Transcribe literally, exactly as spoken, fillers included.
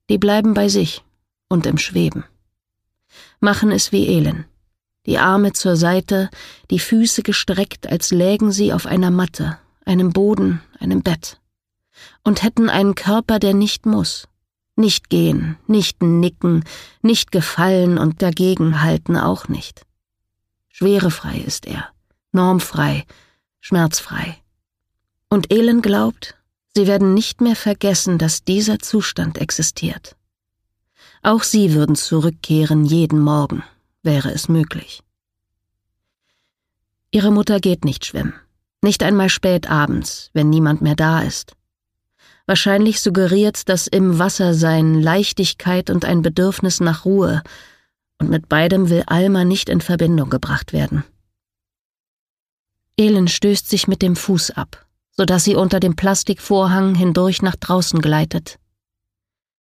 Die bleiben bei sich und im Schweben. Machen es wie Elin. Die Arme zur Seite, die Füße gestreckt, als lägen sie auf einer Matte, einem Boden, einem Bett. Und hätten einen Körper, der nicht muss. Nicht gehen, nicht nicken, nicht gefallen und dagegenhalten auch nicht. Schwerefrei ist er, normfrei, schmerzfrei. Und Elin glaubt, sie werden nicht mehr vergessen, dass dieser Zustand existiert. Auch sie würden zurückkehren jeden Morgen, wäre es möglich. Ihre Mutter geht nicht schwimmen, nicht einmal spät abends, wenn niemand mehr da ist. Wahrscheinlich suggeriert das im Wassersein Leichtigkeit und ein Bedürfnis nach Ruhe, und mit beidem will Alma nicht in Verbindung gebracht werden. Elin stößt sich mit dem Fuß ab, sodass sie unter dem Plastikvorhang hindurch nach draußen gleitet.